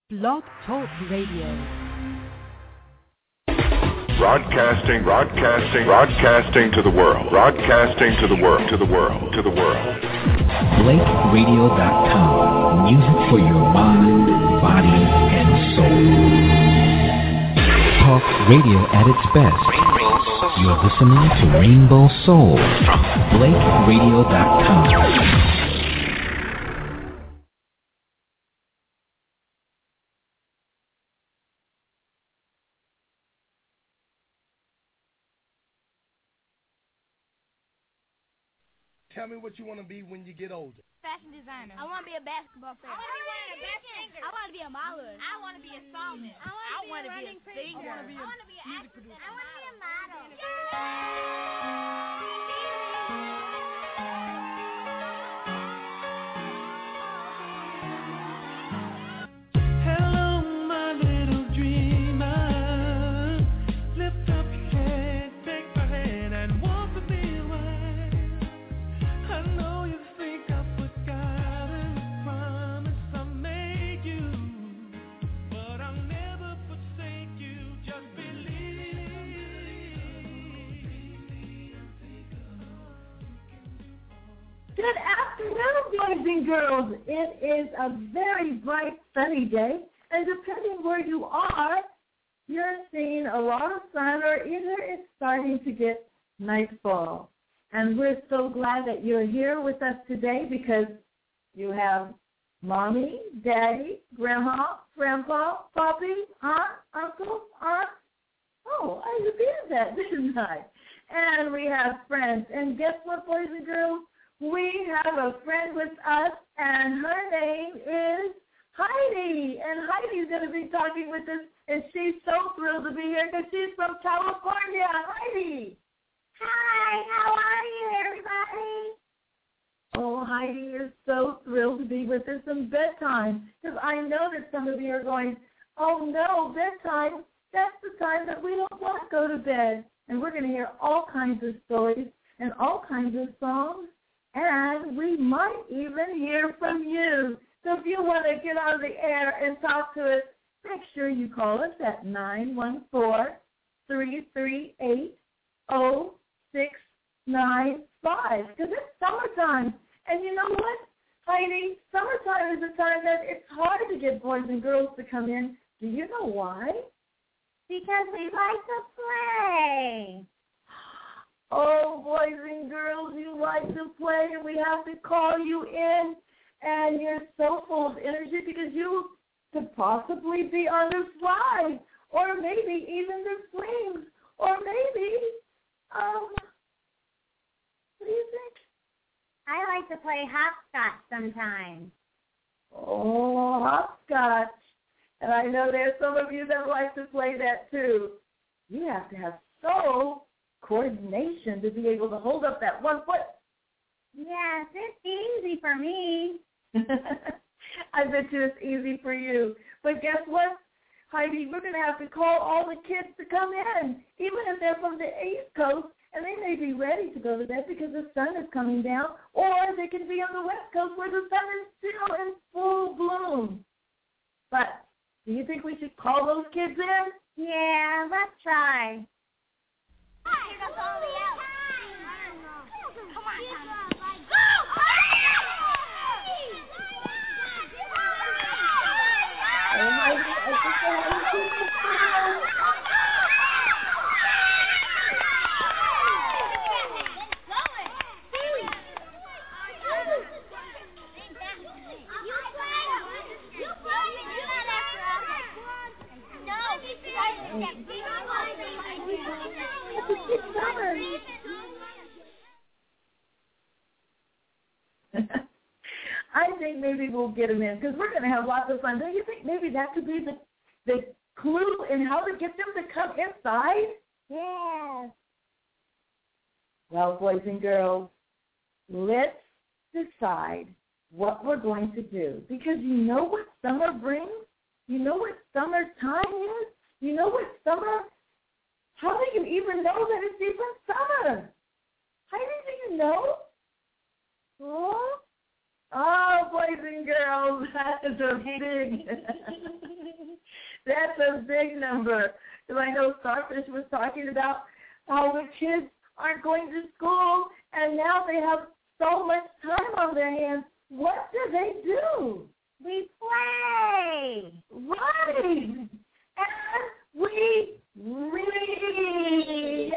Blog Talk Radio. Broadcasting to the world. Broadcasting to the world. BlakeRadio.com. Music for your mind, body, and soul. Talk radio at its best. You're listening to Rainbow Soul from BlakeRadio.com. Tell me what you want to be when you get older. Fashion designer. I want to be a basketball player. I want to be wearing a best singer. I want to be a model. I want to be a psalmist. I want to be a singer. I want to be an music producer. I want to be a model. Good afternoon, boys and girls. It is a very bright, sunny day, and depending where you are, you're seeing a lot of sun, or either it's starting to get nightfall. And we're so glad that you're here with us today because you have Mommy, Daddy, Grandma, Grandpa, Poppy, Aunt, Uncle, Aunt. Oh, I repeated that, didn't I? And we have friends. And guess what, boys and girls? We have a friend with us, and her name is Heidi. And Heidi's going to be talking with us, and she's so thrilled to be here because she's from California. Heidi. Hi, how are you, everybody? Oh, Heidi is so thrilled to be with us in bedtime because I know that some of you are going, oh, no, bedtime, that's the time that we don't want to go to bed. And we're going to hear all kinds of stories and all kinds of songs. And we might even hear from you. So if you want to get on the air and talk to us, make sure you call us at 914-338-0695 because it's summertime. And you know what, Heidi? Summertime is a time that it's hard to get boys and girls to come in. Do you know why? Because we like to play. Oh, boys and girls, you like to play, and we have to call you in, and you're so full of energy because you could possibly be on the slide, or maybe even the swings, or maybe, what do you think? I like to play hopscotch sometimes. Oh, hopscotch. And I know there's some of you that like to play that too. You have to have coordination to be able to hold up that one foot. Yes, it's easy for me. I bet you it's easy for you. But guess what, Heidi? We're going to have to call all the kids to come in, even if they're from the East Coast, and they may be ready to go to bed because the sun is coming down, or they can be on the West Coast where the sun is still in full bloom. But do you think we should call those kids in? Yeah, let's try. I think maybe we'll get them in because we're going to have lots of fun. Don't you think maybe that could be the clue in how to get them to come inside? Yes. Well, boys and girls, let's decide what we're going to do because you know what summer brings? You know what summertime is? You know what summer? How do you even know that it's even summer? How do you know? Oh, boys and girls, that is a big That's a big number. Because I know Starfish was talking about how the kids aren't going to school, and now they have so much time on their hands. What do they do? We play. Right. And we read.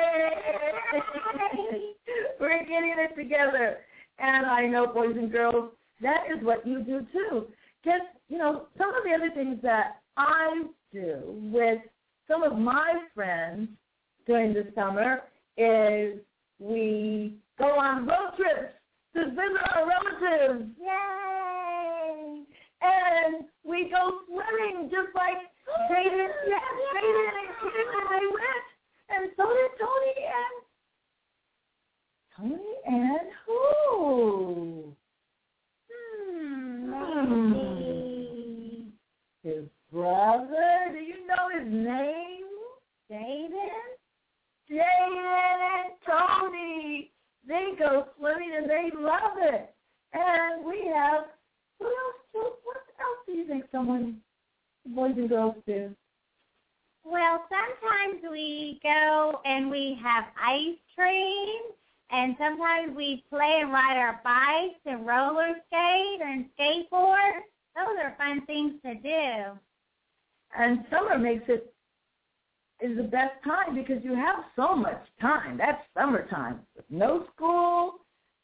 Yay! We're getting it together. And I know, boys and girls, that is what you do too. Just, some of the other things that I do with some of my friends during the summer is we go on road trips to visit our relatives. Yay! And we go swimming just like Jaden and I went. And so did Tony and who? His brother. Do you know his name? Jaden? Jaden and Tony. They go swimming and they love it. And we have, what else do you think boys and girls do? Well, sometimes we go and we have ice cream, and sometimes we play and ride our bikes and roller skate and skateboard. Those are fun things to do. And summer is the best time because you have so much time. That's summertime. No school,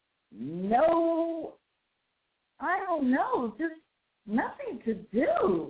just nothing to do.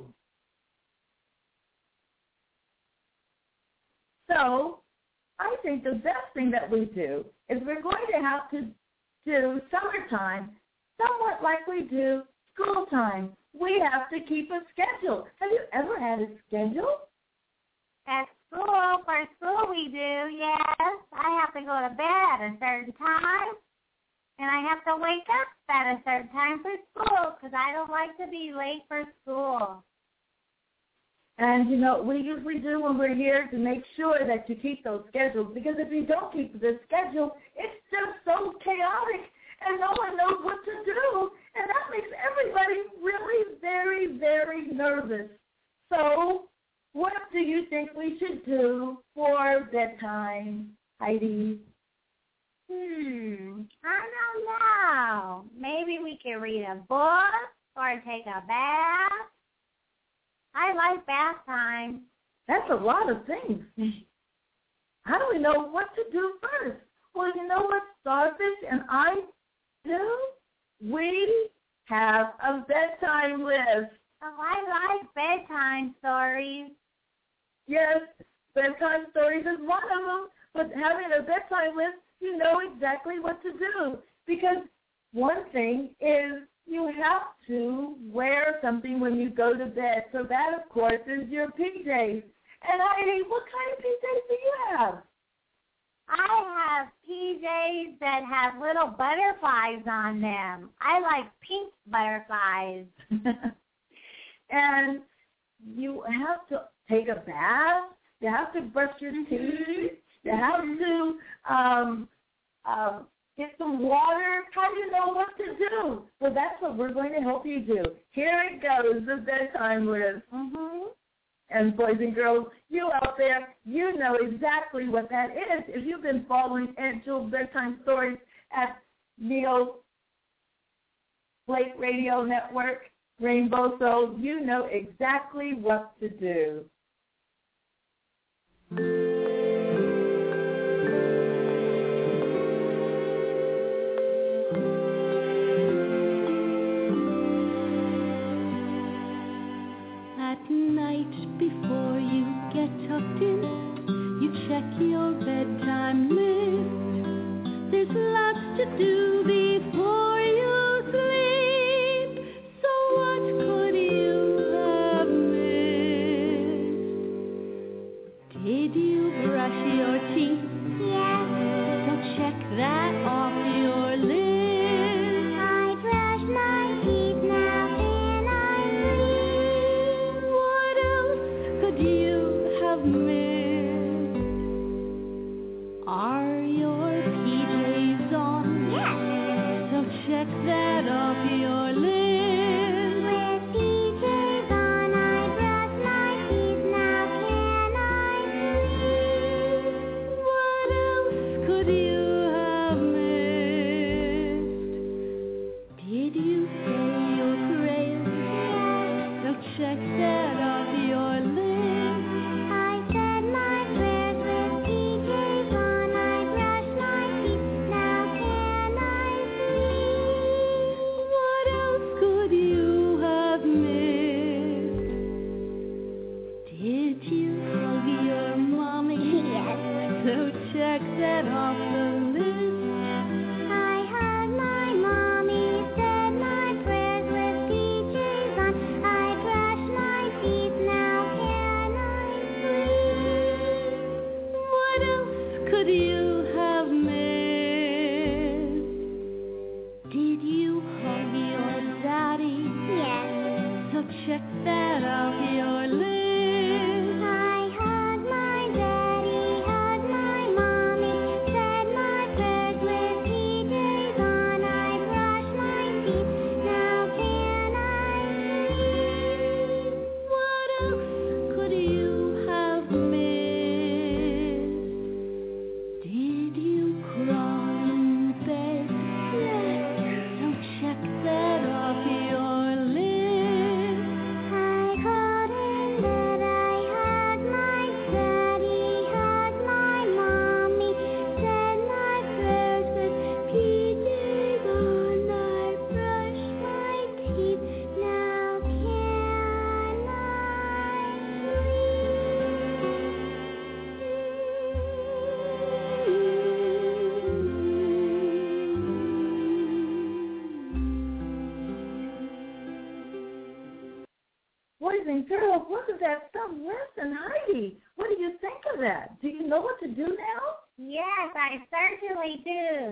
So I think the best thing that we do is we're going to have to do summertime somewhat like we do school time. We have to keep a schedule. Have you ever had a schedule? At school, for school we do, yes. I have to go to bed at a certain time, and I have to wake up at a certain time for school because I don't like to be late for school. And, we usually do when we're here to make sure that you keep those schedules, because if you don't keep the schedule, it's just so chaotic and no one knows what to do, and that makes everybody really very, very nervous. So what do you think we should do for bedtime, Heidi? I don't know. Maybe we can read a book or take a bath. I like bath time. That's a lot of things. How do we know what to do first? Well, you know what Starfish and I do? We have a bedtime list. Oh, I like bedtime stories. Yes, bedtime stories is one of them. But having a bedtime list, you know exactly what to do. Because one thing is you have to wear something when you go to bed. So that, of course, is your PJs. And Heidi, what kind of PJs do you have? I have PJs that have little butterflies on them. I like pink butterflies. And you have to take a bath. You have to brush your teeth. You have to get some water. How do you know what to do? Well, that's what we're going to help you do. Here it goes, the bedtime list. And boys and girls, you out there, you know exactly what that is. If you've been following Aunt Jewel's bedtime stories at Neil Blake Radio Network, Rainbow Soul, you know exactly what to do. At night before you get tucked in, you check your bedtime list. There's lots to do before you sleep. So what could you have missed? Did you brush your teeth? Yes. So check that off your list. I brush my teeth now, can I sleep? What else could you have missed? Are your PJs on? Yes. So check that off your list. With PJs on, I brush my and girls, wasn't that some lesson, Heidi? What do you think of that? Do you know what to do now? Yes, I certainly do.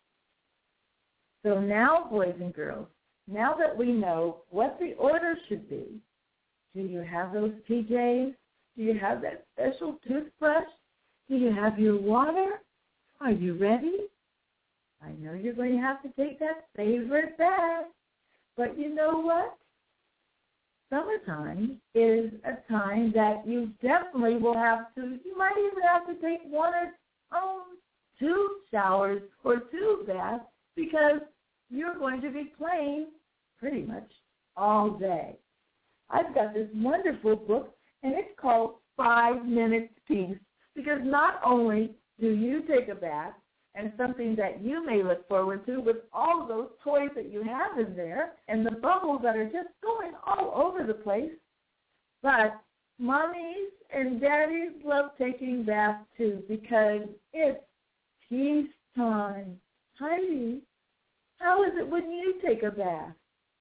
So now, boys and girls, now that we know what the order should be, do you have those PJs? Do you have that special toothbrush? Do you have your water? Are you ready? I know you're going to have to take that favorite bath. But you know what? Summertime is a time that you definitely will have to, you might even have to take one or two showers or two baths because you're going to be playing pretty much all day. I've got this wonderful book, and it's called 5 Minutes Peace, because not only do you take a bath, and something that you may look forward to with all those toys that you have in there and the bubbles that are just going all over the place, but mommies and daddies love taking baths too because it's peace time. Heidi, how is it when you take a bath?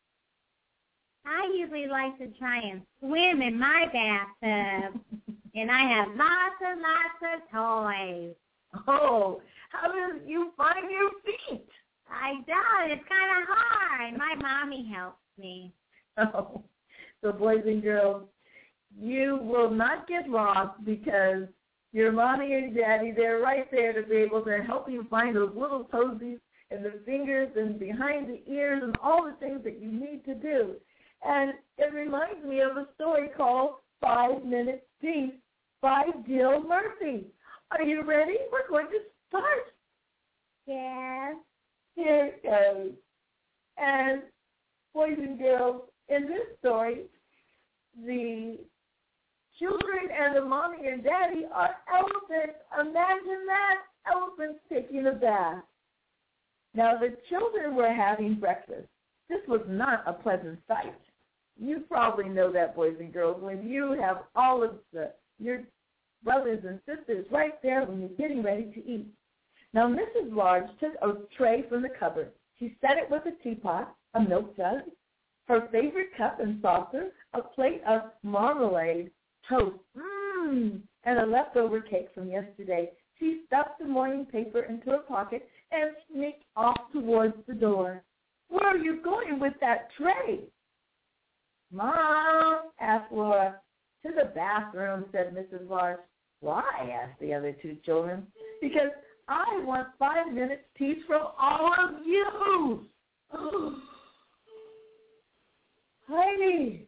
I usually like to try and swim in my bathtub, and I have lots and lots of toys. Oh, how do you find your feet? I don't. It's kind of hard. My mommy helps me. Oh, so boys and girls, you will not get lost because your mommy and daddy, they're right there to be able to help you find those little toesies and the fingers and behind the ears and all the things that you need to do. And it reminds me of a story called 5 Minutes Peace by Jill Murphy. Are you ready? We're going to start. Yes. Here it goes. And boys and girls, in this story, the children and the mommy and daddy are elephants. Imagine that, elephants taking a bath. Now, the children were having breakfast. This was not a pleasant sight. You probably know that, boys and girls, when you have all of your brothers and sisters right there when you're getting ready to eat. Now, Mrs. Large took a tray from the cupboard. She set it with a teapot, a milk jug, her favorite cup and saucer, a plate of marmalade, toast, and a leftover cake from yesterday. She stuffed the morning paper into her pocket and sneaked off towards the door. Where are you going with that tray? Mom, asked Laura. To the bathroom, said Mrs. Large. Why? Asked the other two children. Because I want 5 minutes peace from all of you. Heidi.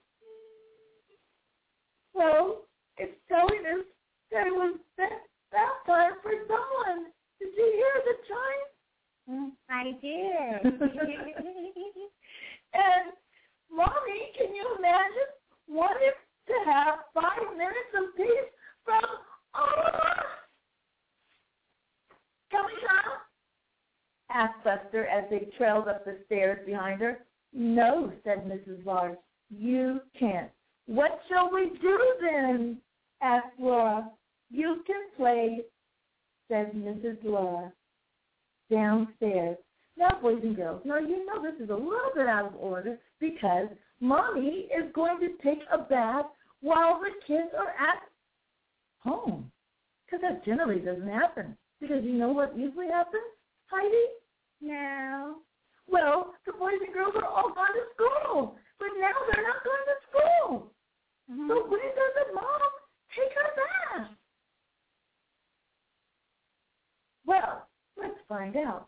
So it's telling us that it was bath time for someone. Did you hear the chime? I did. And, Mommy, can you imagine wanting to have 5 minutes of peace from all of us? Can we come? Asked Buster as they trailed up the stairs behind her. No, said Mrs. Large. You can't. What shall we do then? Asked Laura. You can play, said Mrs. Laura. Downstairs. Now, boys and girls, now you know this is a little bit out of order because Mommy is going to take a bath while the kids are at home. Because that generally doesn't happen. Because you know what usually happens, Heidi? No. Well, the boys and girls are all gone to school. But now they're not going to school. Mm-hmm. So when does Mom take her bath? Well, let's find out.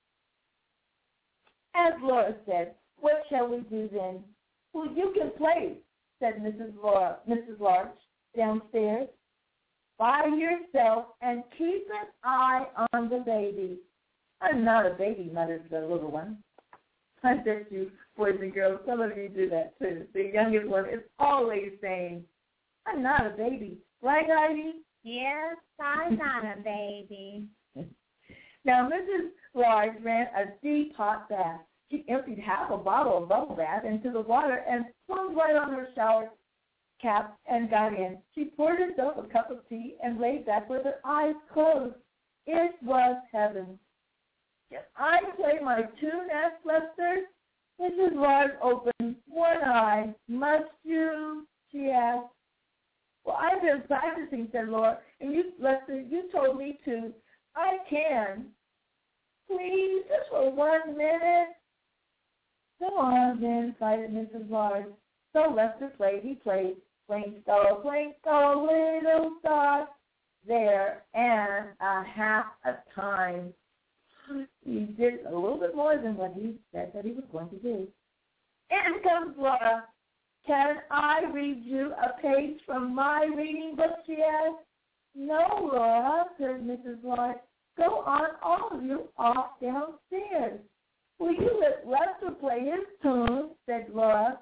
As Laura said, what shall we do then? Well, you can play, said Mrs. Large, downstairs. By yourself and keep an eye on the baby. I'm not a baby, muttered the little one. I bet you, boys and girls, some of you do that too. The youngest one is always saying, I'm not a baby. Right, Heidi? Yes, I'm not a baby. Now, Mrs. Large ran a deep hot bath. She emptied half a bottle of bubble bath into the water and swung right on her shower cap and got in. She poured herself a cup of tea and laid back with her eyes closed. It was heaven. Can I play my tune? Asked Lester. Mrs. Large opened one eye. Must you? she asked. Well, I've been practicing, said Laura, and Lester, you told me to. I can. Please, just for 1 minute. Go on, then, invited Mrs. Large. So Lester played. He played Twinkle, Twinkle, Little Star, there, and a half a time. He did a little bit more than what he said that he was going to do. In comes Laura. Can I read you a page from my reading book, she asked. No, Laura, said Mrs. Large. Go on, all of you, off downstairs. Will you let Lester play his tune, said Laura.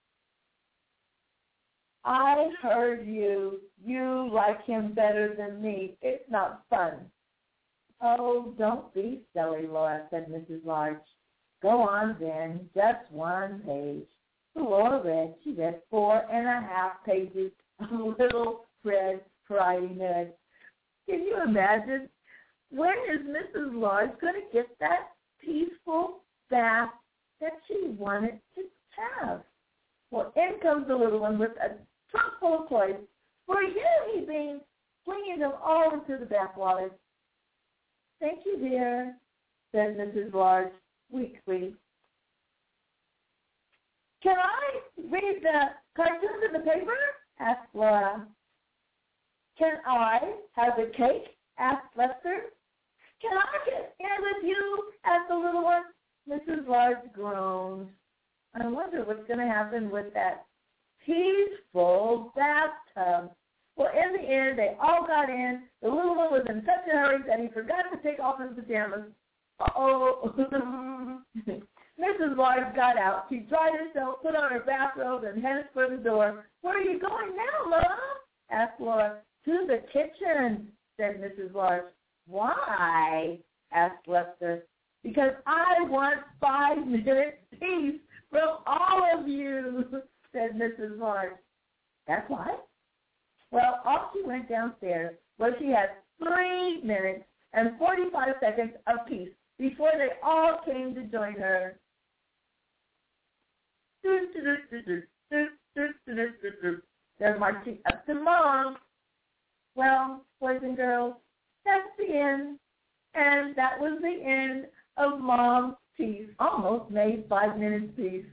I heard you. You like him better than me. It's not fun. Oh, don't be silly, Laura, said Mrs. Large. Go on, then, just 1 page. Laura read. She read 4.5 pages of Little Red Riding Hood. Can you imagine? When is Mrs. Large going to get that peaceful bath that she wanted to have? Well, in comes the little one with a trunk full of toys. For you, he beans, flinging them all into the bathwater. Thank you, dear, said Mrs. Large weakly. Can I read the cartoons in the paper? Asked Laura. Can I have the cake? Asked Lester. Can I get in with you? Asked the little one. Mrs. Large groaned. I wonder what's going to happen with that peaceful bathtub. Well, in the end, they all got in. The little one was in such a hurry that he forgot to take off his pajamas. Uh-oh. Mrs. Large got out. She dried herself, put on her bathrobe, and headed for the door. Where are you going now, Laura? Asked Laura. To the kitchen, said Mrs. Large. Why? Asked Lester. Because I want 5 minutes peace from all of you, said Mrs. Large. That's why? Well, off she went downstairs, where she had 3 minutes and 45 seconds of peace before they all came to join her. They're marching up to Mom. Well, boys and girls, that's the end. And that was the end of Mom's peace. Almost made 5 minutes peace.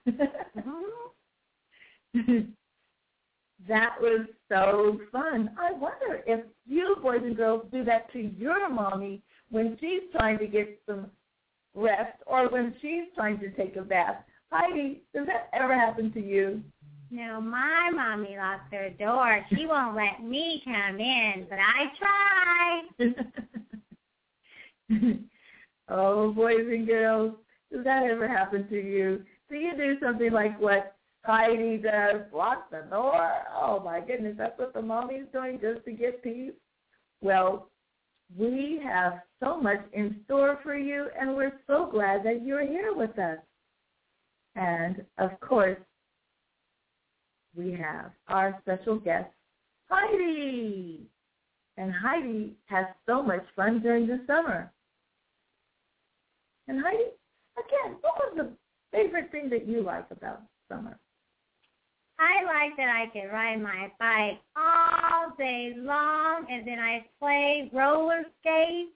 That was so fun. I wonder if you boys and girls do that to your mommy when she's trying to get some rest or when she's trying to take a bath. Heidi, does that ever happen to you? No, my mommy locked her door. She won't let me come in, but I try. Oh, boys and girls, does that ever happen to you? Do you do something like what Heidi does, lock the door? Oh, my goodness, that's what the mommy's doing just to get peace? Well, we have so much in store for you, and we're so glad that you're here with us. And, of course, we have our special guest, Heidi. And Heidi has so much fun during the summer. And Heidi, again, what was the favorite thing that you like about summer? I like that I can ride my bike all day long, and then I play roller skates.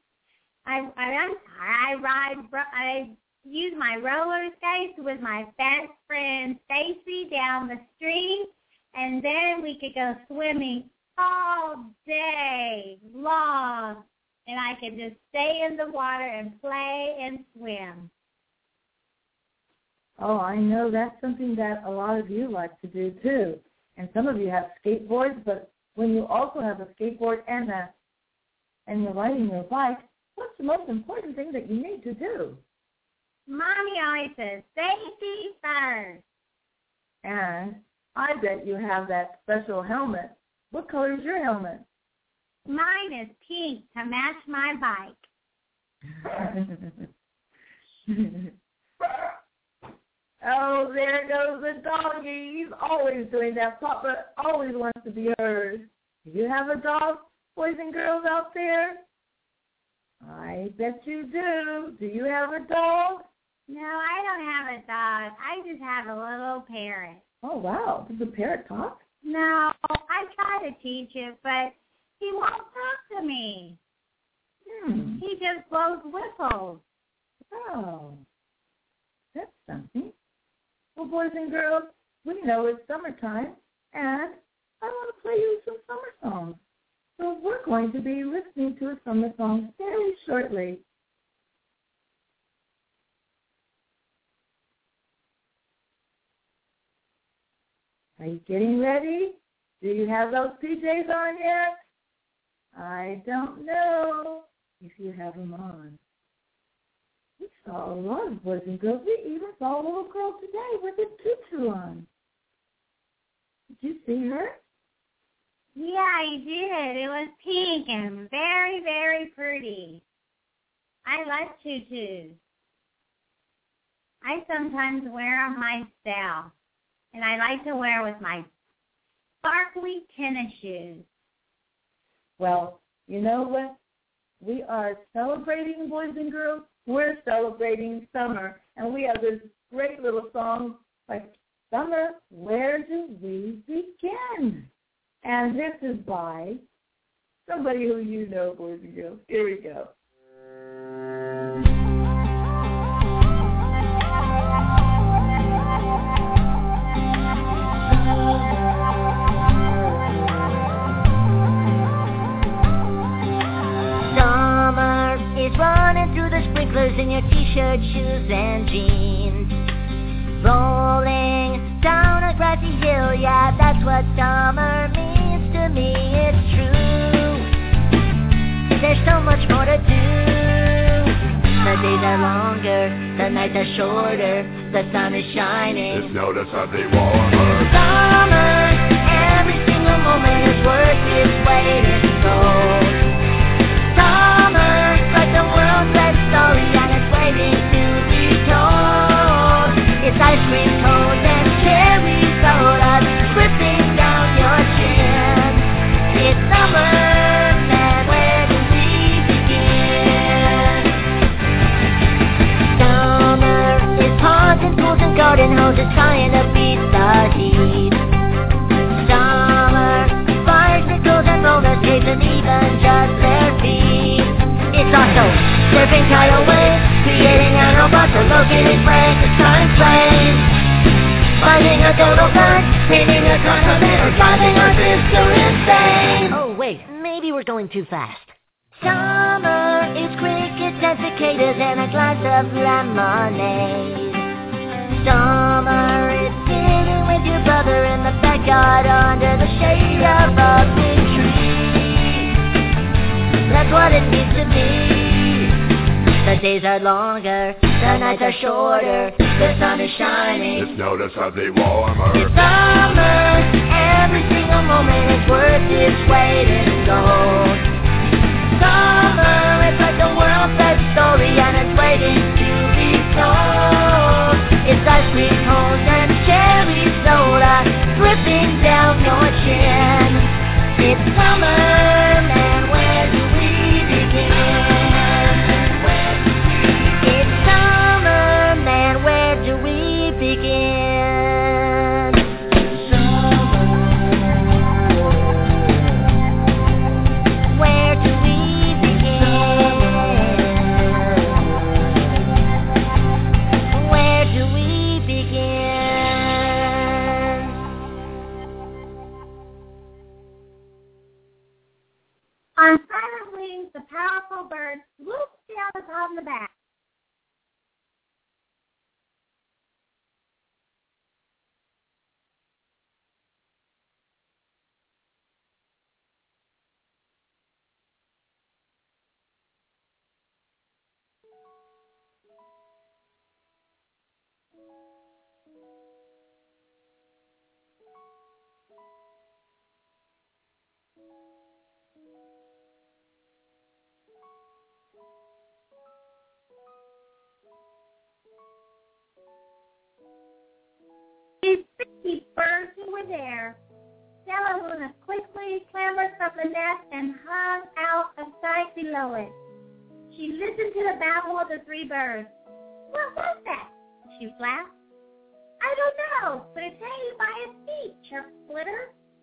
I use my roller skates with my best friend Stacy down the street, and then we could go swimming all day long, and I could just stay in the water and play and swim. Oh, I know that's something that a lot of you like to do, too. And some of you have skateboards, but when you also have a skateboard and you're riding your bike, what's the most important thing that you need to do? Mommy always says, safety first. And I bet you have that special helmet. What color is your helmet? Mine is pink to match my bike. Oh, there goes the doggy. He's always doing that. Papa always wants to be heard. Do you have a dog, boys and girls out there? I bet you do. Do you have a dog? No, I don't have a dog. I just have a little parrot. Oh, wow. Does the parrot talk? No, I try to teach it, but he won't talk to me. He just blows whistles. Oh, that's something. Well, boys and girls, we know it's summertime, and I want to play you some summer songs. So we're going to be listening to a summer song very shortly. Are you getting ready? Do you have those PJs on yet? I don't know if you have them on. We saw a lot of boys and girls. We even saw a little girl today with a tutu on. Did you see her? Yeah, I did. It was pink and very, very pretty. I like tutus. I sometimes wear them myself, and I like to wear with my sparkly tennis shoes. Well, you know what? We are celebrating, boys and girls. We're celebrating summer, and we have this great little song like Summer, Where Do We Begin? And this is by somebody who you know, boys and girls. Here we go. Running through the sprinklers in your t-shirt, shoes, and jeans. Rolling down a grassy hill, yeah, that's what summer means to me, it's true. There's so much more to do. The days are longer, the nights are shorter, the sun is shining. Just notice how they warmer. Summer, every single moment is worth its weight in gold. Summer, like the world's best story, and it's waiting to be told. It's ice cream cones and cherry sodas dripping down your chin. It's summer, man, where do we begin? Summer is ponds and pools and garden hoses trying to beat the heat. Summer, bicycles and roller skates and even just their feet. It's also surfing tidal waves, creating an robot or locating Frankenstein flames. Finding a dodo bird, painting a continent, or driving our sister insane. Oh wait, maybe we're going too fast. Summer is crickets and cicadas and a glass of lemonade. Summer is sitting with your brother in the backyard under the shade of a big tree. That's what it means to me. The days are longer, the nights are shorter, the sun is shining. Just notice how they warmer. It's summer, every single moment is worth its weight in gold. Summer, it's like the world's best story and it's waiting to be told. It's ice cream cones and cherry soda dripping down your chin. It's summer, man, where do we begin? It's summer, man, where do we begin? Where do we begin? Where do we begin? On silent wings, the powerful bird swoops down upon the back. These 50 birds who were there. Stella Luna quickly clambered from the nest and hung out of sight below it. She listened to the babble of the three birds. What was that? She flapped. I don't know, but it's hanging by its feet, chirped Flitter.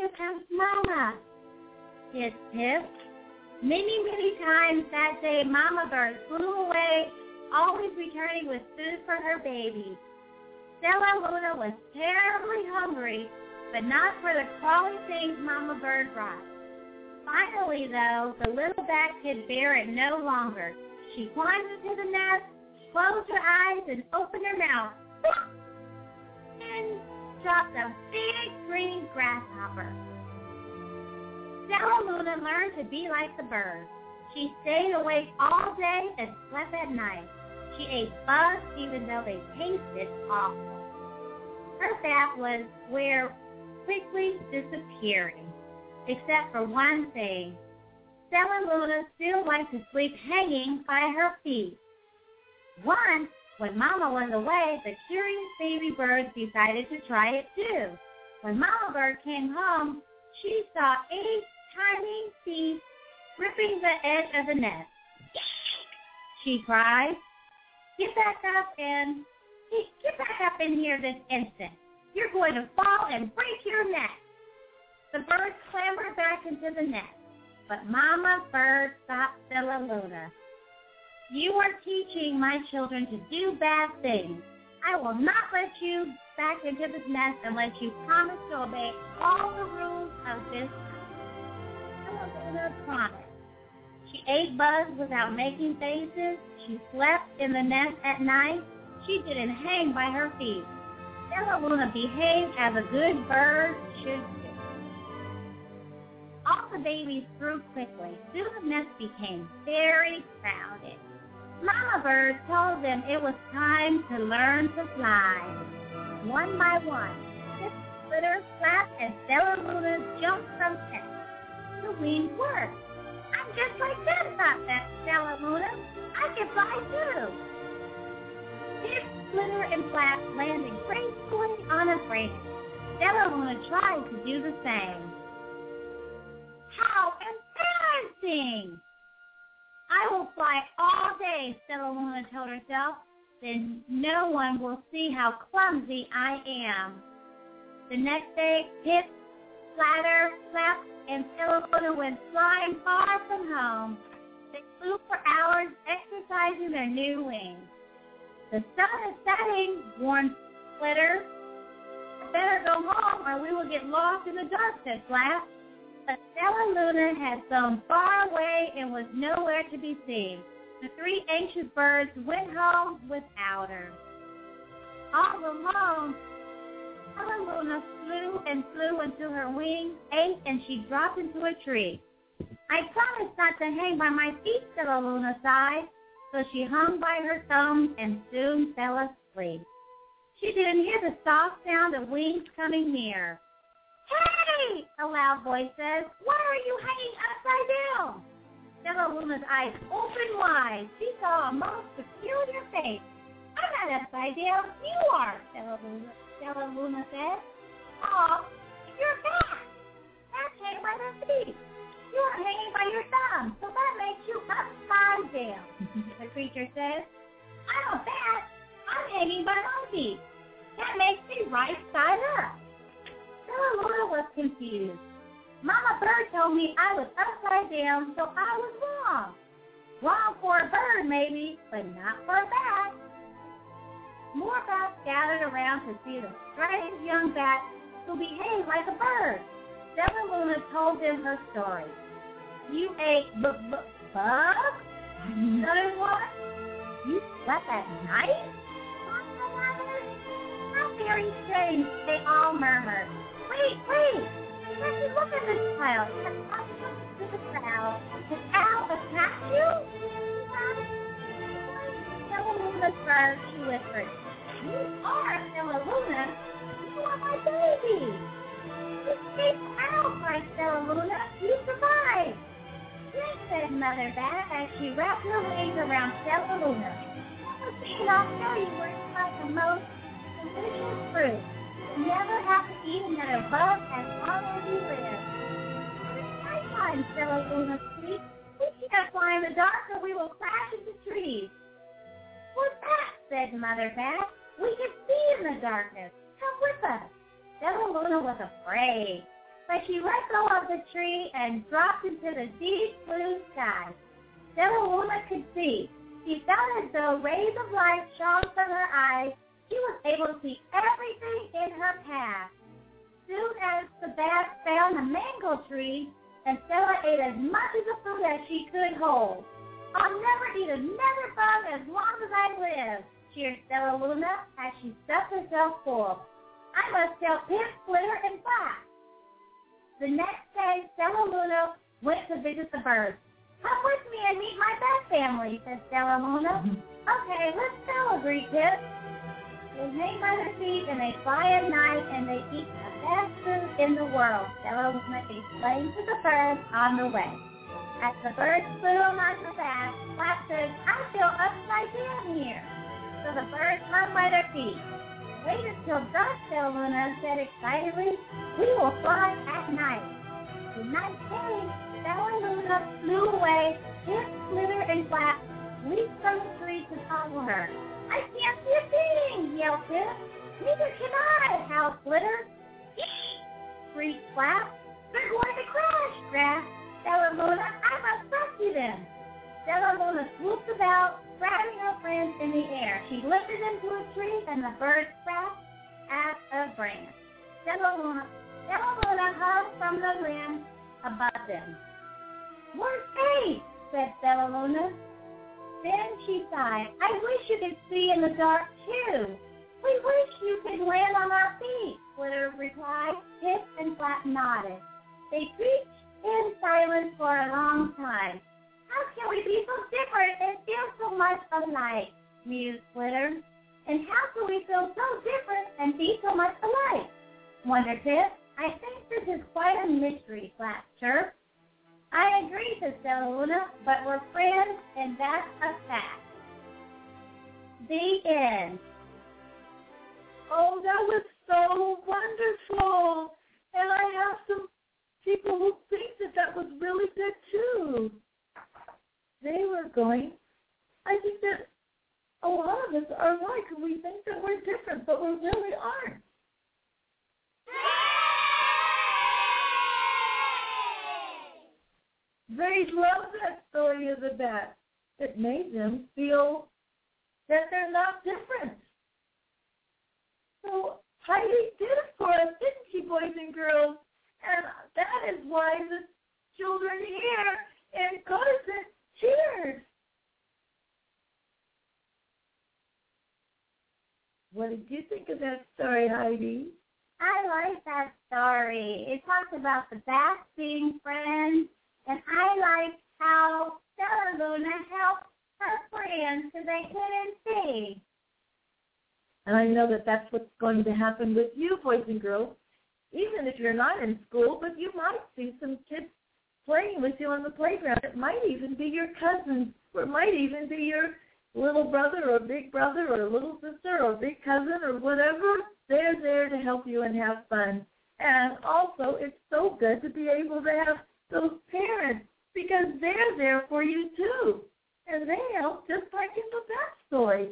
here comes Mama. Hiss, hiss. Many, many times that day, Mama Bird flew away, always returning with food for her baby. Stella Luna was terribly hungry, but not for the crawling things Mama Bird brought. Finally, though, the little bat could bear it no longer. She climbed into the nest, closed her eyes, and opened her mouth. And dropped a big green grasshopper. Stella Luna learned to be like the bird. She stayed awake all day and slept at night. She ate bugs even though they tasted awful. Her bath was quickly disappearing, except for one thing. Stella Luna still liked to sleep hanging by her feet. Once, when Mama was away, the curious baby birds decided to try it too. When Mama Bird came home, she saw 8 tiny teeth gripping the edge of the nest. She cried, Get back up in here this instant. You're going to fall and break your neck." The birds clambered back into the nest, but Mama Bird stopped Stella Luna. "You are teaching my children to do bad things. I will not let you back into this nest unless you promise to obey all the rules of this house." Stella Luna promised. She ate bugs without making faces. She slept in the nest at night. She didn't hang by her feet. Stella Luna behaved as a good bird should do. All the babies grew quickly. Soon the nest became very crowded. Mama Bird told them it was time to learn to fly. One by one, Tip, Flitter, Flap, and Stella Luna jumped from nest. The wings worked. "I'm just like them," thought that Stella Luna. "I can fly too." Tip, Flitter, and Flap landed gracefully on a branch. Stella Luna tried to do the same. "How embarrassing! I will fly all day," Stella Luna told herself. "Then no one will see how clumsy I am." The next day, Tip, Flatter, Flap, and Stella Luna went flying far from home. They flew for hours, exercising their new wings. "The sun is setting," warned Flitter. "I better go home or we will get lost in the dark," said Flap. But Stella Luna had flown far away and was nowhere to be seen. The 3 anxious birds went home without her. All alone, Stella Luna flew and flew until her wings ached and she dropped into a tree. "I promised not to hang by my feet," Stella Luna sighed. So she hung by her thumbs and soon fell asleep. She didn't hear the soft sound of wings coming near. "Hey!" a loud voice says. "Why are you hanging upside down?" Stella Luna's eyes opened wide. She saw a most peculiar face. "I'm not upside down. You are," Stella Luna said. "Oh, you're back. That's hanging by the feet. You are hanging by your thumb, so that makes you upside down," the creature says. "I'm a bat. I'm hanging by my feet. That makes me right side up." Stella Luna was confused. "Mama Bird told me I was upside down, so I was wrong. Wrong for a bird, maybe, but not for a bat." More bats gathered around to see the strange young bat who behaved like a bird. Stella Luna told them her story. "You ate bugs?" Another one. "You slept at night?" "How very strange," they all murmured. Wait! Let's look at this child." To the crowd. "Has Al attacked you?" "Stella Luna's bird," she whispered. "You are Stella Luna? You are my baby." "You escaped Al," cried Stella Luna. "You survived." "Yes," said Mother Bat as she wrapped her wings around Stella Luna. "I'll tell you where to find the most delicious fruit. You never have to eat another bug as long as you live." "It's nighttime," Stella Luna squeaked. "We can't fly in the dark or we will crash into trees." "What's that?" said Mother Bat. "We can see in the darkness. Come with us." Stella Luna was afraid. but she let go of the tree and dropped into the deep blue sky. Stella Luna could see. She felt as though rays of light shone from her eyes. She was able to see everything in her path. Soon as the bat found a mango tree, and Stella ate as much of the fruit as she could hold. I'll never eat another bug as long as I live, cheered Stella Luna as she stuffed herself full. I must tell Pip, Flitter, and Flap. The next day, Stella Luna went to visit the birds. Come with me and meet my bat family, said Stella Luna. Okay, let's go, agreed Pip. They hang by their feet and they fly at night and they eat the best food in the world, Stella Luna explained to the birds on the way. As the birds flew along the path, Flap said, I feel upside down here. So the birds hung by their feet. Wait until dark, Stella Luna said excitedly. We will fly at night. The night came. Stella Luna flew away. Pip, Flitter, and Flap leaped from the tree to follow her. I can't see a thing, yelled Pip. Neither can I, howled Flitter. Eesh! Shrieked Flap. They're going to crash, gasped Stella Luna. I must rescue them. Stella Luna swooped about, grabbing her friends in the air. She lifted them to a tree, and the birds crashed at a branch. Stella Luna hung from the limb above them. We're safe, said Stella Luna. Then she sighed. I wish you could see in the dark, too. We wish you could land on our feet, Flitter replied. Pip and Flap nodded. They preached in silence for a long time. How can we be so different and feel so much alike, mused Flitter. And how can we feel so different and be so much alike, wondered Pip. I think this is quite a mystery, Flap chirped. I agree, said Stella Luna, but we're friends, and that's a fact. The end. Oh, that was so wonderful. And I have some people who think that was really good, too. They were going, I think that a lot of us are alike, and we think that we're different, but we really aren't. They loved that story of the bat. It made them feel that they're not different. So Heidi did it for us, didn't she, boys and girls? And that is why the children here in Carson cheered. What did you think of that story, Heidi? I like that story. It talks about the bats being friends, and I like how Stella Luna helped her friends because they couldn't see. And I know that that's what's going to happen with you, boys and girls, even if you're not in school, but you might see some kids playing with you on the playground. It might even be your cousins, or it might even be your little brother or big brother or little sister or big cousin or whatever. They're there to help you and have fun. And also, it's so good to be able to have those parents because they're there for you too. And they help just like in the bat story.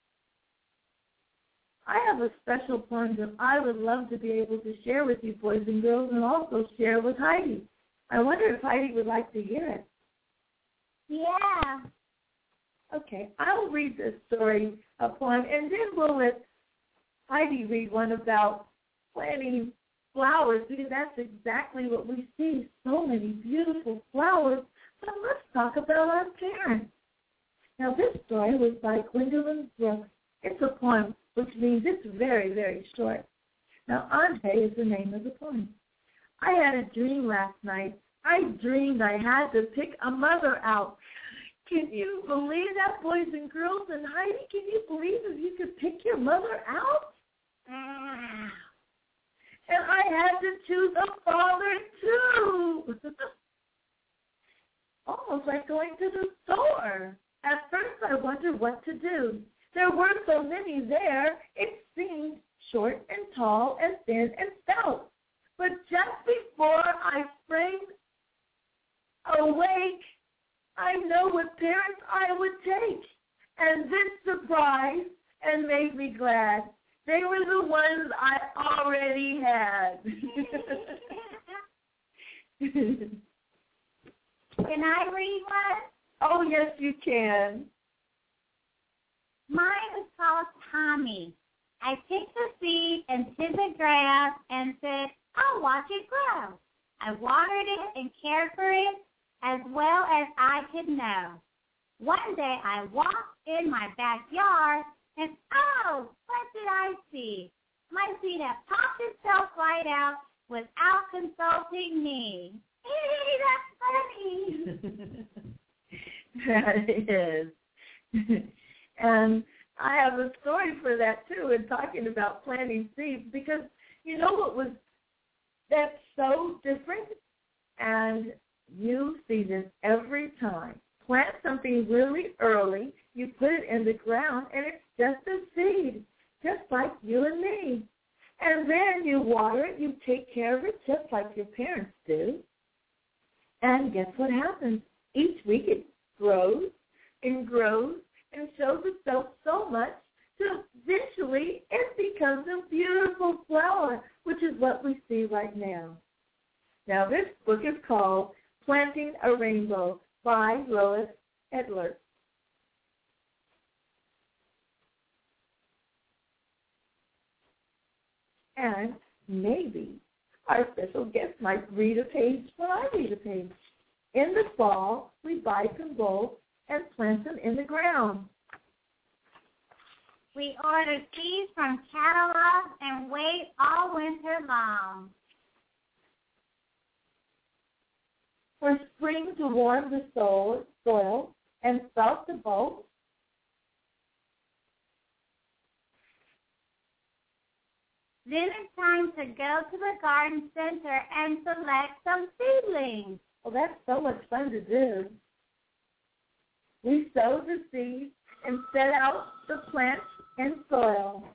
I have a special poem that I would love to be able to share with you, boys and girls, and also share with Heidi. I wonder if Heidi would like to hear it. Yeah. Okay, I'll read this story, a poem, and then we'll let Heidi read one about planting flowers, because that's exactly what we see, so many beautiful flowers. But let's talk about our parents. Now, this story was by Gwendolyn Brooks. It's a poem, which means it's very, very short. Now, Ante is the name of the poem. I had a dream last night. I dreamed I had to pick a mother out. Can you believe that, boys and girls? And Heidi, can you believe if you could pick your mother out? And I had to choose a father, too. Almost like going to the store. At first, I wondered what to do. There were so many there, it seemed short and tall and thin and stout. But just before I framed awake, I know what parents I would take. And this surprised and made me glad. They were the ones I already had. Can I read one? Oh, yes, you can. Mine is called Tommy. I picked the seed into the grass and said, I'll watch it grow. I watered it and cared for it as well as I could know. One day I walked in my backyard and, oh, what did I see? My seed had popped itself right out without consulting me. Hey, that's funny. That is. And I have a story for that, too, in talking about planting seeds, because you know what was that's so different? And you see this every time. Plant something really early, you put it in the ground, and it's just a seed, just like you and me. And then you water it, you take care of it just like your parents do. And guess what happens? Each week it grows and grows and shows itself so much till eventually it becomes a beautiful flower, which is what we see right now. Now, this book is called Planting a Rainbow by Lois Edler. And maybe our special guest might read a page while I read a page. In the fall, we buy some bulbs and plant them in the ground. We order seeds from catalogs and wait all winter long. For spring to warm the soil and sprout the bulbs. Then it's time to go to the garden center and select some seedlings. Well, that's so much fun to do. We sow the seeds and set out the plants in soil.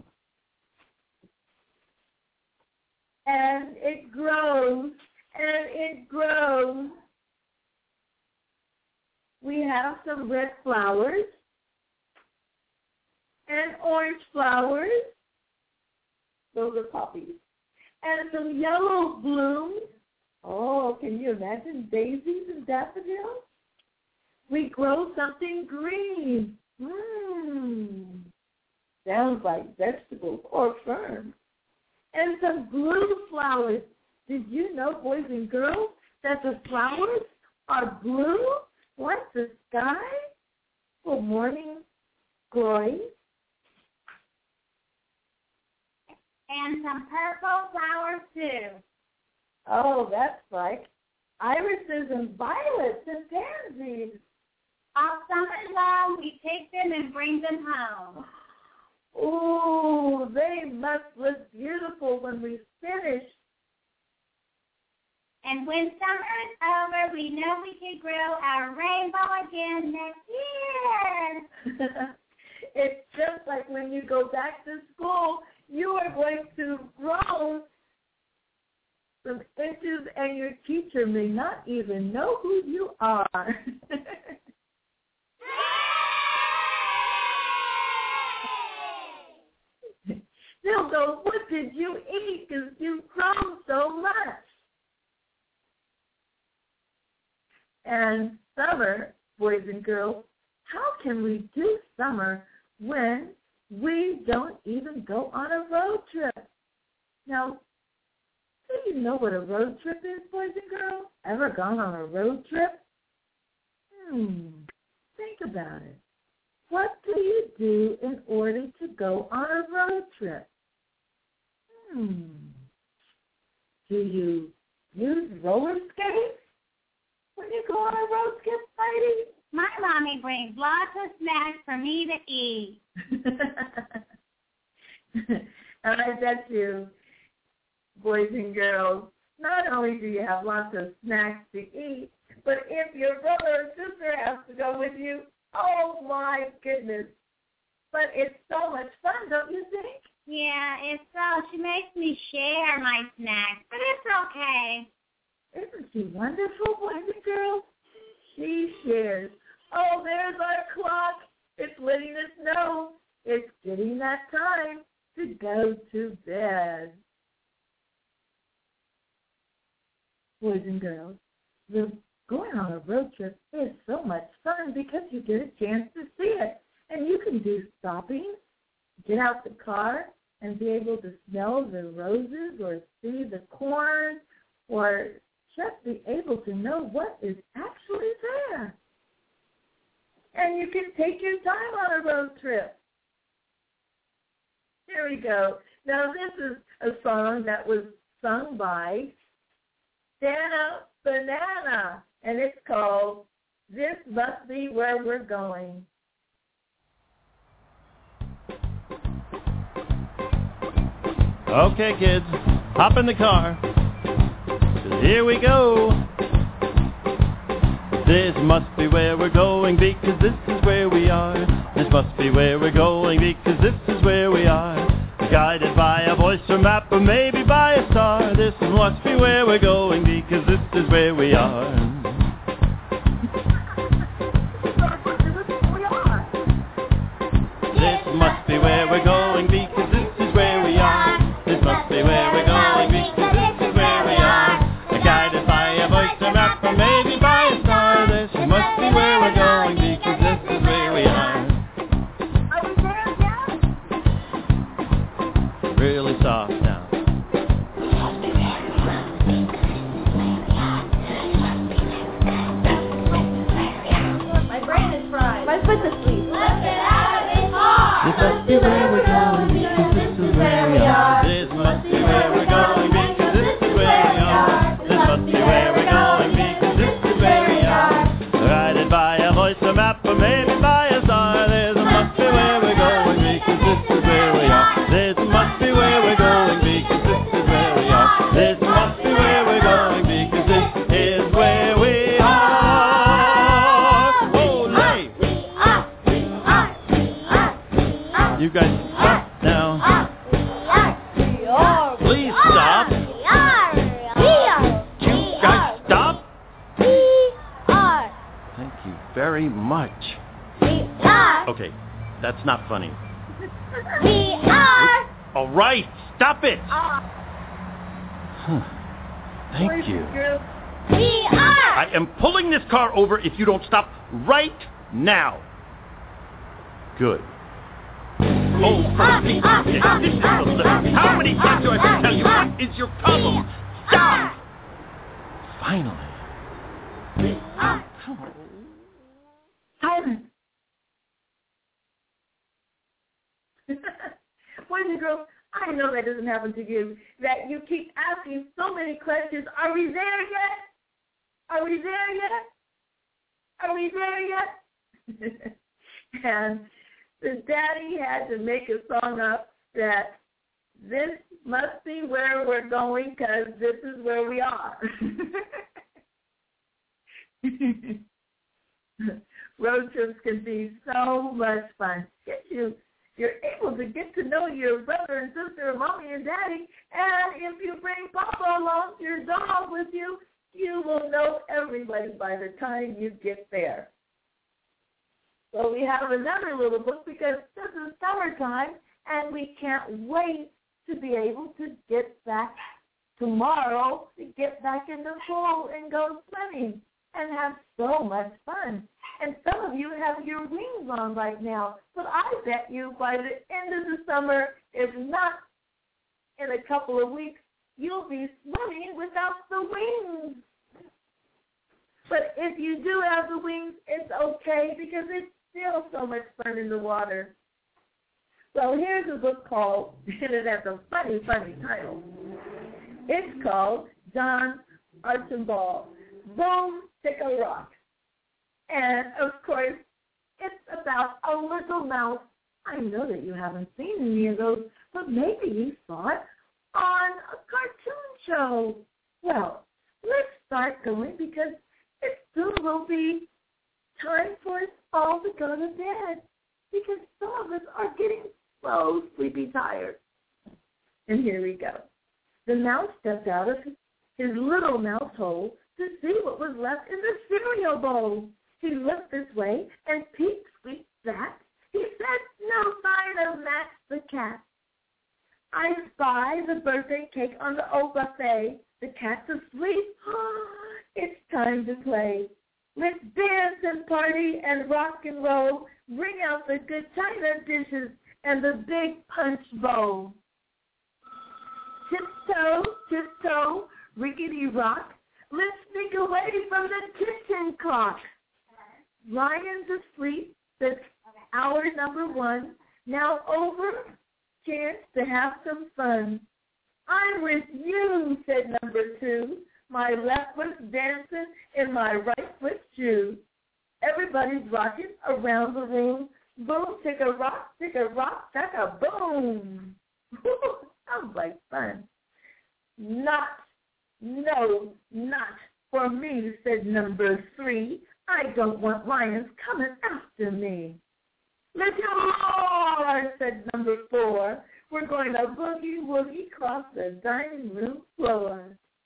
And it grows, and it grows. We have some red flowers and orange flowers. Those are poppies. And some yellow blooms. Oh, can you imagine daisies and daffodils? We grow something green. Sounds like vegetables or ferns. And some blue flowers. Did you know, boys and girls, that the flowers are blue like the sky for morning glory? And some purple flowers, too. Oh, that's like irises and violets and pansies. All summer long, we take them and bring them home. Ooh, they must look beautiful when we finish. And when summer is over, we know we can grow our rainbow again next year. It's just like when you go back to school, you are going to grow some inches and your teacher may not even know who you are. They'll go, what did you eat? Because you've grown so much. And summer, boys and girls, how can we do summer when we don't even go on a road trip? Now, do you know what a road trip is, boys and girls? Ever gone on a road trip? Think about it. What do you do in order to go on a road trip? Do you use roller skates when you go on a road trip, Heidi? My mommy brings lots of snacks for me to eat. And I bet you, boys and girls, not only do you have lots of snacks to eat, but if your brother or sister has to go with you, oh my goodness. But it's so much fun, don't you think? Yeah, it's so. She makes me share my snacks, but it's okay. Isn't she wonderful, boys and girls? She shares. Oh, there's our clock. It's letting us know it's getting that time to go to bed. boys and girls, going on a road trip is so much fun because you get a chance to see it. And you can do stopping, get out the car, and be able to smell the roses or see the corn or just be able to know what is actually there. And you can take your time on a road trip. Here we go. Now, this is a song that was sung by Dana Banana, and it's called This Must Be Where We're Going. Okay, kids, hop in the car. Here we go. This must be where we're going because this is where we are. This must be where we're going because this is where we are. Guided by a voice or map or maybe by a star. This must be where we're going because this is where we are. This must be where we're going because this is where we are. This must be where we're going because this is where we are. Guided by a voice or map or maybe by a star. This must be where we're going because this is where we are. Really soft now. My brain is fried. My foot's asleep. Let's get out of this car. This must be where we're going because this is where we are. This must be where we're going because this is where we are. This must be where we're going because this is where we are. Guided by a voice, a map, or maybe by a star. This must be where we're going because this is where we are. This must be where we're going because this is where we are. This must be where we're going because this is where we are. Olay! You guys stop now. Please stop. You guys stop. Thank you very much. Okay, that's not funny. We are. All right, stop it. Thank you. We are. I am pulling this car over if you don't stop right now. Good. Oh, for Pete's sake, this is the limit. How many times do I have to tell you? What is your problem? Stop! Finally. Silence. Boys and girls, I know that doesn't happen to you, that you keep asking so many questions. Are we there yet? Are we there yet? Are we there yet? And the daddy had to make a song up that this must be where we're going because this is where we are. Road trips can be so much fun. You're able to get to know your brother and sister, mommy and daddy, and if you bring Papa along, your dog with you, you will know everybody by the time you get there. So we have another little book because this is summertime, and we can't wait to be able to get back tomorrow, to get back in the pool and go swimming and have so much fun. And some of you have your wings on right now, but I bet you by the end of the summer, if not in a couple of weeks, you'll be swimming without the wings. But if you do have the wings, it's okay because it's still so much fun in the water. So here's a book called, and it has a funny title. It's called John Archibald, Boom, Take a Rock. And, of course, it's about a little mouse. I know that you haven't seen any of those, but maybe you saw it on a cartoon show. Well, let's start going because it soon will be time for us all to go to bed because some of us are getting so sleepy tired. And here we go. The mouse stepped out of his little mouse hole to see what was left in the cereal bowl. He looked this way and peeked, squeaked that. He said, no sign of Max the cat. I spy the birthday cake on the old buffet. The cat's asleep. and play. Let's dance and party and rock and roll. Bring out the good china dishes and the big punch bowl. Tiptoe, tiptoe, rickety rock. Let's sneak away from the kitchen clock. Lions asleep, that's hour number 1. Now over, chance to have some fun. I'm with you, said number 2. My left foot dancing in my right foot shoe. Everybody's rocking around the room. Boom, tick a rock, tack a boom. Sounds like fun. Not for me, said number 3. I don't want lions coming after me. Let's roar, said number 4. We're going to boogie-woogie across the dining room floor.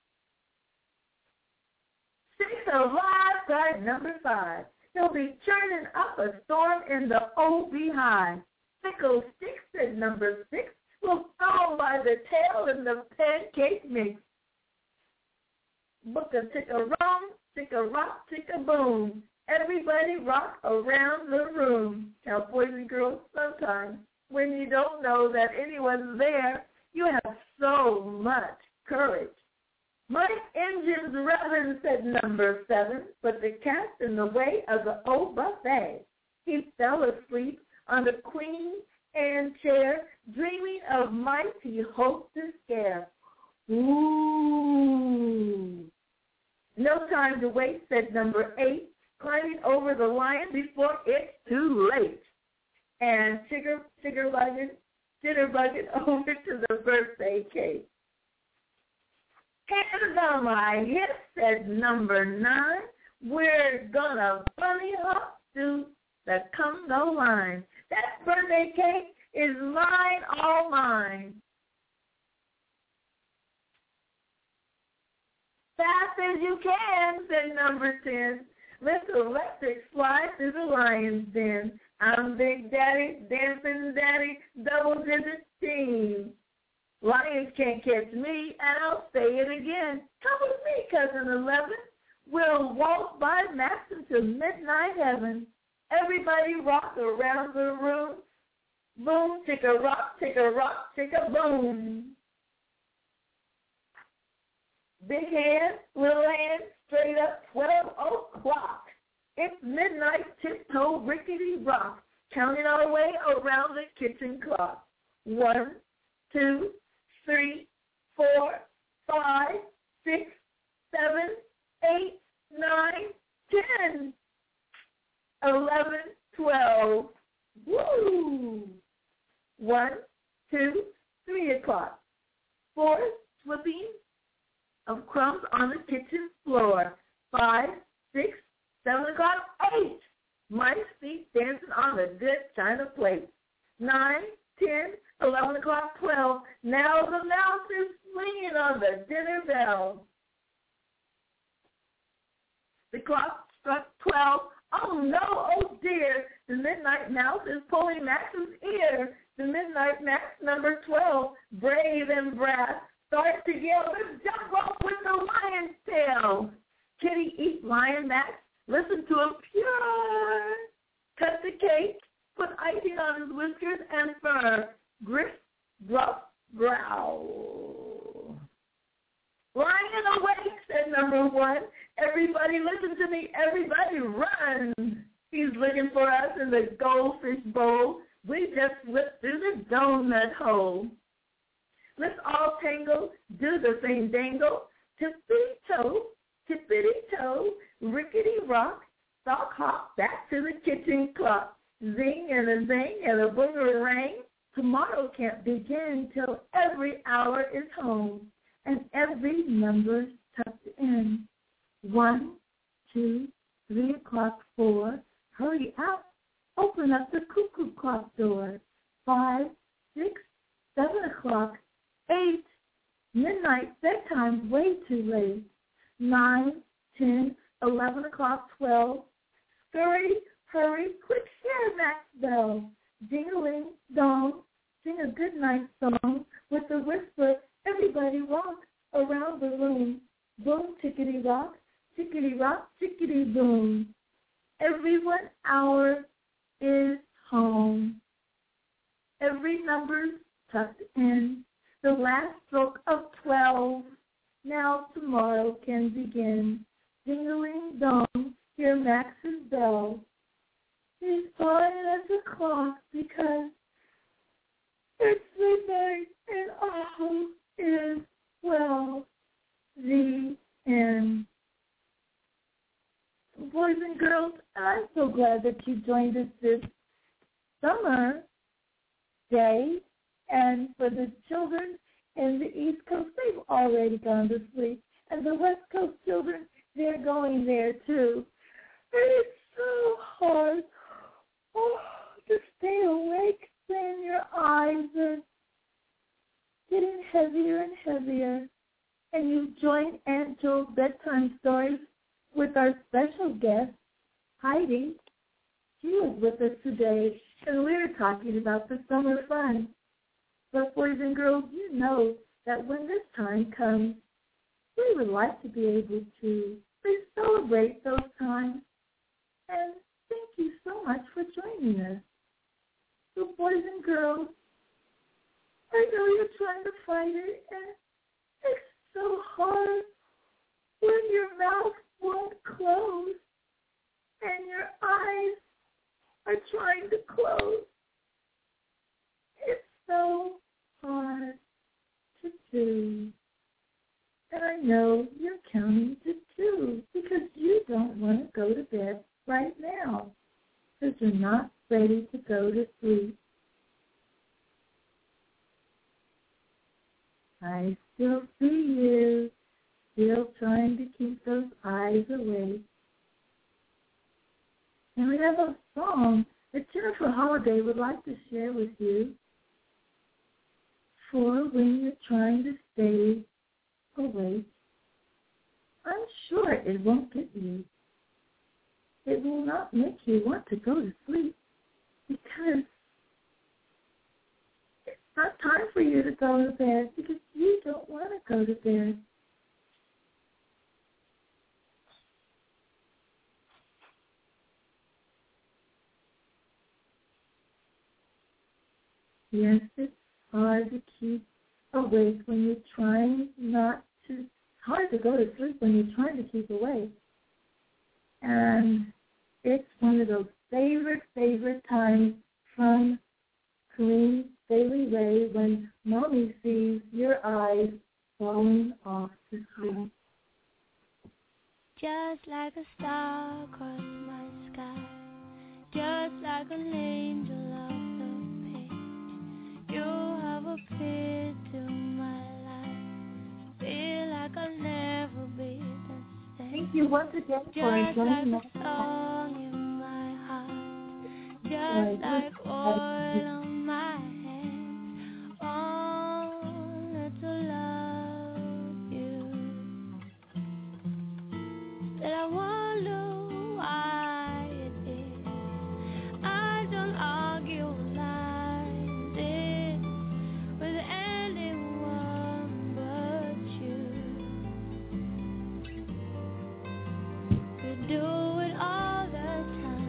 6 alive, guard number 5. He'll be churning up a storm in the old beehive. Fickle stick, said number 6. We'll throw by the tail in the pancake mix. Book a tick a rum, tick a rock, tick a boom. Everybody rock around the room. Now, boys and girls, sometimes when you don't know that anyone's there, you have so much courage. My engine's revving, said number 7, but the cat's in the way of the old buffet. He fell asleep on the Queen Anne chair, dreaming of mice he hoped to scare. Ooh. No time to wait, said number 8, climbing over the lion before it's too late. And jitterbugging over to the birthday cake. Hands on my hips, said number 9. We're gonna bunny hop to the Congo line. That birthday cake is mine, all mine. Fast as you can, said number 10. Let's electric slide through the lion's den. I'm Big Daddy, dancing daddy, double-digit team. Lions can't catch me, and I'll say it again. Come with me, Cousin 11. We'll walk by Max into midnight heaven. Everybody rock around the room. Boom, tick a rock, tick a boom. Big hand, little hand, straight up 12 o'clock. It's midnight, tiptoe, rickety rock, counting our way around the kitchen clock. 1, 2, 3, 4, 5, 6, 7, 8, 9, 10, 11, 12. Woo! 1, 2, 3 o'clock. 4, slipping of crumbs on the kitchen floor. 5, 6, 7 o'clock, 8. Mice feet dancing on the good china plate. 9, 10, 11 o'clock, 12. Now the mouse is swinging on the dinner bell. The clock struck 12. Oh no, oh dear. The midnight mouse is pulling Max's ear. The midnight Max number 12, brave and brass, starts to yell, let's jump off with the lion's tail. Kitty eat lion Max. Listen to him pure. Cut the cake, put icing on his whiskers and fur. Grip, gruff, growl. Lion awake, said number 1. Everybody listen to me. Everybody run. He's looking for us in the goldfish bowl. We just slipped through the donut hole. Let's all tangle, do the same dangle. Tippity-toe, rickety rock, sock hop back to the kitchen clock. Zing and a zing and a boomerang. Tomorrow can't begin till every hour is home and every number's tucked in. 1, 2, 3 o'clock, 4. Hurry up. Open up the cuckoo clock door. 5, 6, 7 o'clock, 8. Midnight bedtime's way too late. 9, 10, 11 o'clock, 12. Scurry, hurry, quick share Max bell. Ding-a-ling, dong, sing a good night song. With a whisper, everybody walk around the room. Boom, tickety rock, chickadee rock, chickadee boom. Every 1 hour is home. Every number's tucked in. The last stroke of 12. Now tomorrow can begin. Ding-a-ling dong, hear Max's bell. He's fine as a clock because it's midnight and all is well. The end. Boys and girls, I'm so glad that you joined us this summer day. And for the children in the East Coast, they've already gone to sleep. And the West Coast children, they're going there too. And it's so hard to stay awake when your eyes are getting heavier and heavier. And you join Aunt Joe's Bedtime Stories with our special guest, Heidi. She was with us today, and we were talking about the summer fun. But boys and girls, you know that when this time comes, we would like to be able to celebrate those times. And thank you so much for joining us. So boys and girls, I know you're trying to fight it, and it's so hard when your mouth won't close and your eyes are trying to close. It's so hard to do. And I know you're counting to 2 because you don't want to go to bed right now because you're not ready to go to sleep. I still see you, still trying to keep those eyes awake. And we have a song that Jennifer Holliday would like to share with you for when you're trying to stay awake. I'm sure it won't get you. It will not make you want to go to sleep because it's not time for you to go to bed because you don't want to go to bed. Yes, it's hard to keep awake when you're trying not to. It's hard to go to sleep when you're trying to keep awake. And it's one of those favorite times from Kareem Bailey Ray when Mommy sees your eyes falling off to sleep. Just like a star across my sky, just like an angel off the page, you have appeared to my life. Feel like I'll never be the same. Thank you once again for joining us. Just like a song in my heart, just like oil on my hands, only to love you. That I wonder why it is I don't argue like this with anyone but you. You do it all the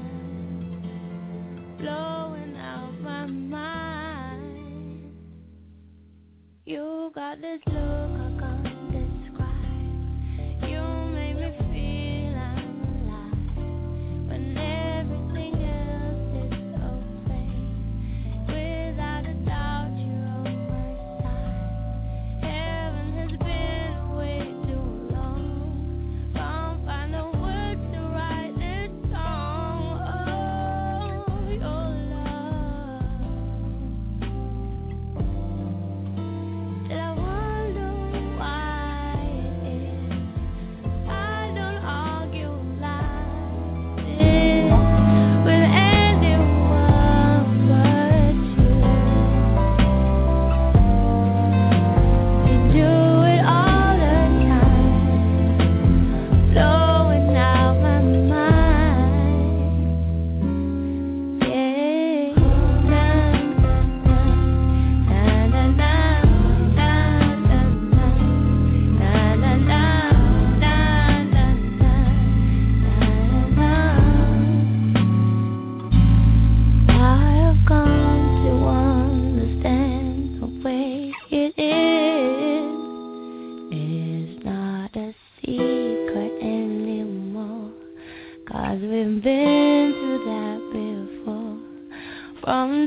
time, blowing out my mind. You got this look I can't describe. You make me feel I'm alive when everything else is okay. Without a doubt, you're on my side. Heaven has been way too long. Can't find the words to write this song. Oh, your love. Till I wonder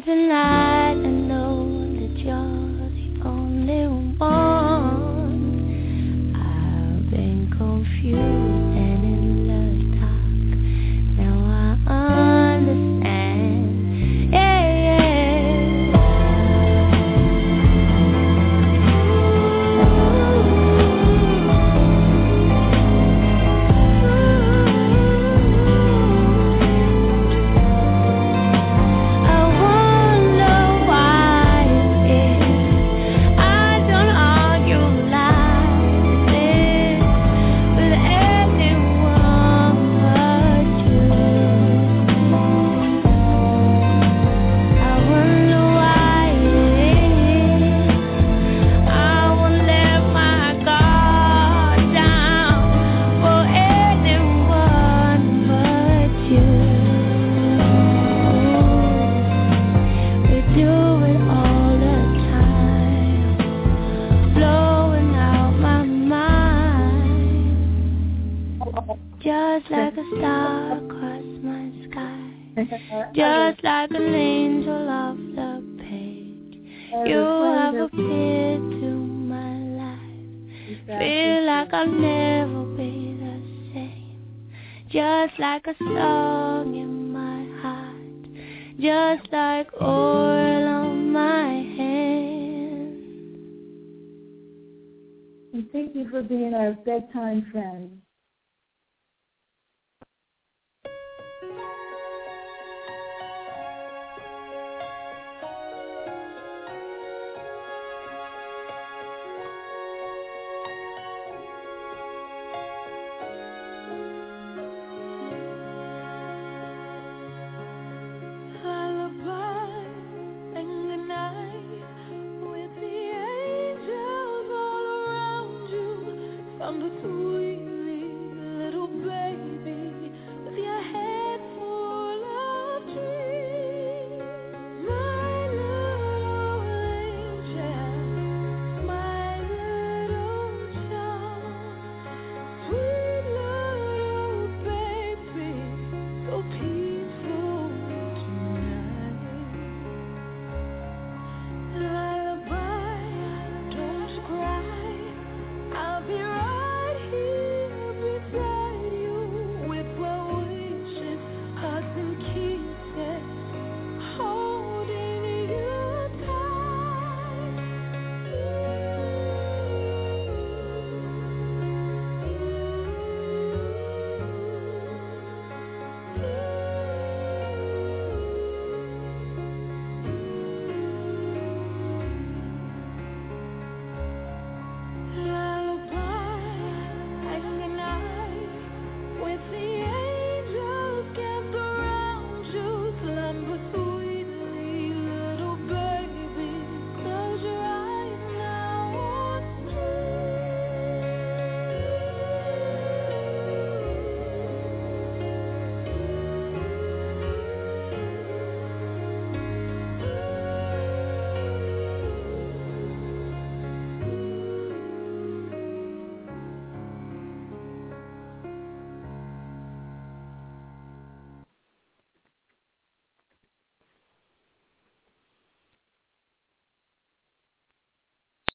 tonight. I know that you're the only one. I've been confused and in love talk. Now I understand. Yeah, just like a star across my sky, just like an angel off the page. You have appeared to my life. Feel like I'll never be the same. Just like a song in my heart, just like oil on my hand. And thank you for being our bedtime friend. From the sweet